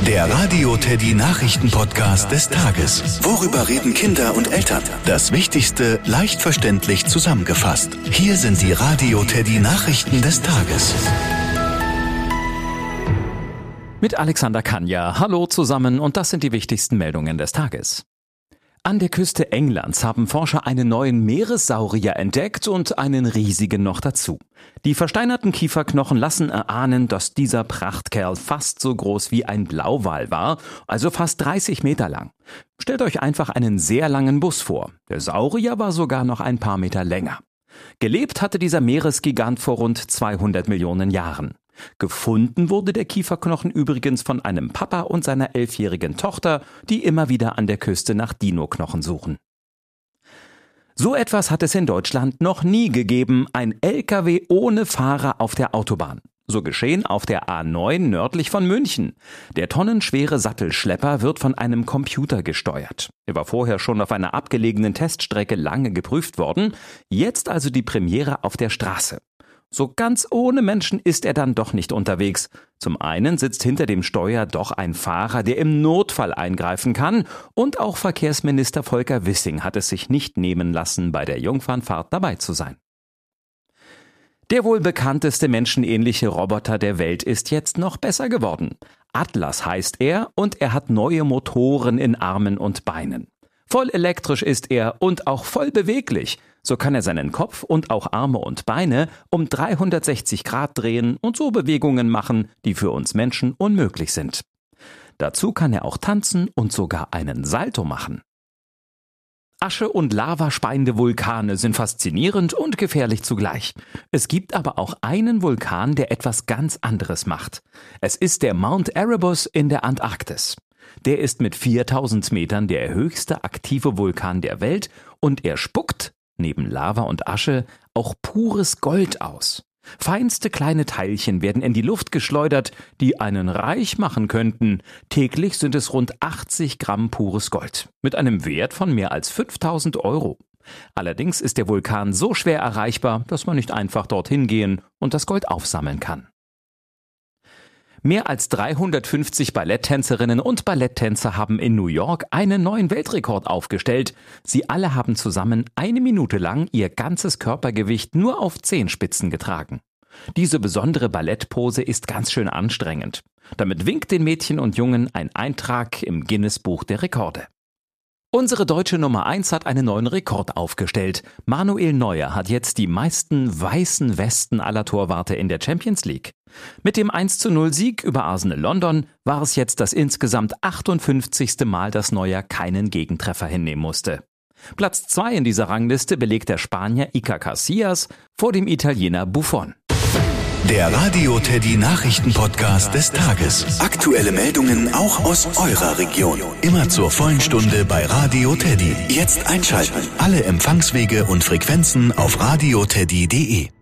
Der Radio Teddy Nachrichten-Podcast des Tages. Worüber reden Kinder und Eltern? Das Wichtigste leicht verständlich zusammengefasst. Hier sind die Radio Teddy Nachrichten des Tages. Mit Alexander Kanja. Hallo zusammen und das sind die wichtigsten Meldungen des Tages. An der Küste Englands haben Forscher einen neuen Meeressaurier entdeckt und einen riesigen noch dazu. Die versteinerten Kieferknochen lassen erahnen, dass dieser Prachtkerl fast so groß wie ein Blauwal war, also fast 30 Meter lang. Stellt euch einfach einen sehr langen Bus vor. Der Saurier war sogar noch ein paar Meter länger. Gelebt hatte dieser Meeresgigant vor rund 200 Millionen Jahren. Gefunden wurde der Kieferknochen übrigens von einem Papa und seiner 11-jährigen Tochter, die immer wieder an der Küste nach Dinoknochen suchen. So etwas hat es in Deutschland noch nie gegeben, ein LKW ohne Fahrer auf der Autobahn. So geschehen auf der A9 nördlich von München. Der tonnenschwere Sattelschlepper wird von einem Computer gesteuert. Er war vorher schon auf einer abgelegenen Teststrecke lange geprüft worden, jetzt also die Premiere auf der Straße. So ganz ohne Menschen ist er dann doch nicht unterwegs. Zum einen sitzt hinter dem Steuer doch ein Fahrer, der im Notfall eingreifen kann, und auch Verkehrsminister Volker Wissing hat es sich nicht nehmen lassen, bei der Jungfernfahrt dabei zu sein. Der wohl bekannteste menschenähnliche Roboter der Welt ist jetzt noch besser geworden. Atlas heißt er und er hat neue Motoren in Armen und Beinen. Voll elektrisch ist er und auch voll beweglich. So kann er seinen Kopf und auch Arme und Beine um 360 Grad drehen und so Bewegungen machen, die für uns Menschen unmöglich sind. Dazu kann er auch tanzen und sogar einen Salto machen. Asche- und lavaspeiende Vulkane sind faszinierend und gefährlich zugleich. Es gibt aber auch einen Vulkan, der etwas ganz anderes macht. Es ist der Mount Erebus in der Antarktis. Der ist mit 4000 Metern der höchste aktive Vulkan der Welt und er spuckt, neben Lava und Asche, auch pures Gold aus. Feinste kleine Teilchen werden in die Luft geschleudert, die einen reich machen könnten. Täglich sind es rund 80 Gramm pures Gold, mit einem Wert von mehr als 5.000 Euro. Allerdings ist der Vulkan so schwer erreichbar, dass man nicht einfach dorthin gehen und das Gold aufsammeln kann. Mehr als 350 Balletttänzerinnen und Balletttänzer haben in New York einen neuen Weltrekord aufgestellt. Sie alle haben zusammen 1 Minute lang ihr ganzes Körpergewicht nur auf Zehenspitzen getragen. Diese besondere Ballettpose ist ganz schön anstrengend. Damit winkt den Mädchen und Jungen ein Eintrag im Guinness-Buch der Rekorde. Unsere deutsche Nummer 1 hat einen neuen Rekord aufgestellt. Manuel Neuer hat jetzt die meisten weißen Westen aller Torwarte in der Champions League. Mit dem 1:0-Sieg über Arsenal London war es jetzt das insgesamt 58. Mal, dass Neuer keinen Gegentreffer hinnehmen musste. Platz 2 in dieser Rangliste belegt der Spanier Iker Casillas vor dem Italiener Buffon. Der Radio Teddy Nachrichten-Podcast des Tages. Aktuelle Meldungen auch aus eurer Region. Immer zur vollen Stunde bei Radio Teddy. Jetzt einschalten. Alle Empfangswege und Frequenzen auf radioteddy.de.